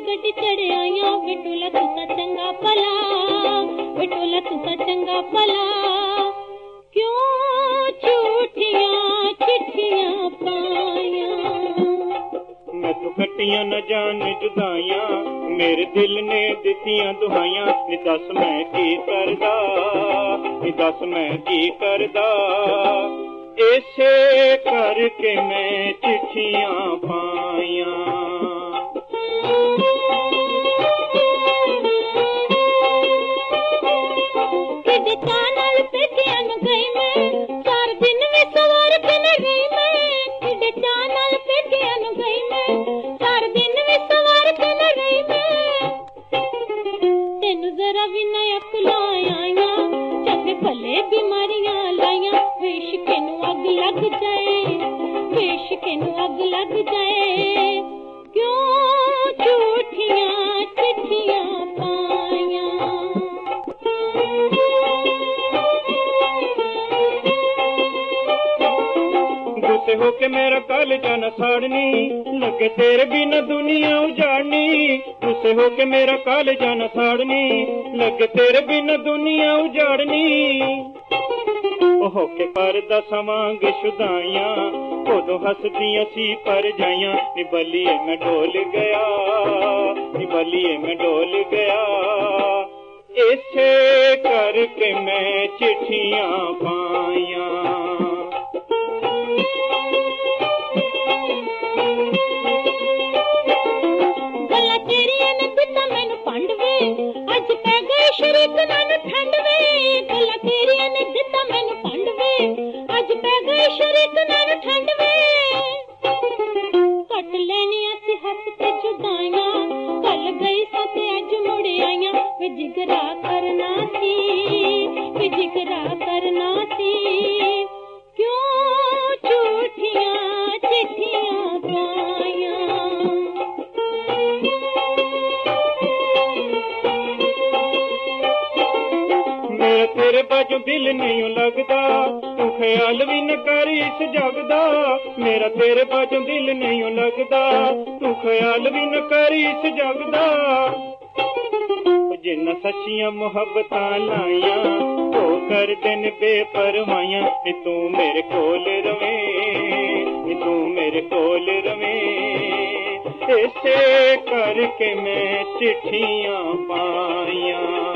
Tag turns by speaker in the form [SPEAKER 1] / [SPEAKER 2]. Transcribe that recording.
[SPEAKER 1] गड्डी चढ़ आया विटोला तू ता चंगा भला, विटोला तू ता चंगा भला। क्यों झूठियां चिट्ठियां पाया,
[SPEAKER 2] मैं तो कटियां न जान जुदाइयां, मेरे दिल ने दितियां दुहाइयां। नी दस मैं की करदा, नी दस मैं की करदा, ऐसे करके मैं चिट्ठियां पाया।
[SPEAKER 1] किदे चानल पेटियां नु गई मैं, 4 दिन में सवार के न रही मैं। किदे चानल पेटियां नु गई मैं, 4 दिन में सवार के न रही मैं। तेनू जरा भी न अकलाया, चंगे भले बीमारियां लाइया। इश्क नू अग लग जाए, इश्क नू अग लग जाए। क्यों झूठियां चिट्ठियां पाया।
[SPEAKER 2] गुस्से होके मेरा कालजा न साड़नी, लगे तेरे बिना दुनिया उजाड़नी। गुस्से होके मेरा कालजा न साड़नी, लगे तेरे बिना दुनिया उजाड़नी। होके परदा सवांग शुदाइयां, उदों हसदियां सी पर जाइयां। नी बलिए मैं डोल गया, नी बलिए मैं डोल गया, ऐसे करके मैं चिट्ठियां पाया।
[SPEAKER 1] गल्ला तेरियां ने दिता मैनू पंडवे, अज पै गए शरीक नानू ठंडवे। गल्ला तेरियां ने दिता मैनू पंडवे, अज पै गए शरीक नानू ठंडवे। कट लेनियां सी हस ते जुदाइयां, कल गई सा ते अज मुड़ आइयां। वे जिगरा करना सी, वे जिगरा करना सी। क्यों झूठियां चिट्ठियां पाया।
[SPEAKER 2] मेरा तेरे बाजू दिल नहीं लगदा, तू ख्याल भी न कर इस जगदा। मेरा तेरे बाजू दिल नहीं लगदा, तू ख्याल भी न कर इस जगदा। जिन्ना सच्चियां मुहब्बतां लाइयां, ओ कर दिन बेपरवाइयां। नी तू मेरे कोल रवें, नी तू मेरे कोल रवें, ऐसे करके मैं चिट्ठियां पाया।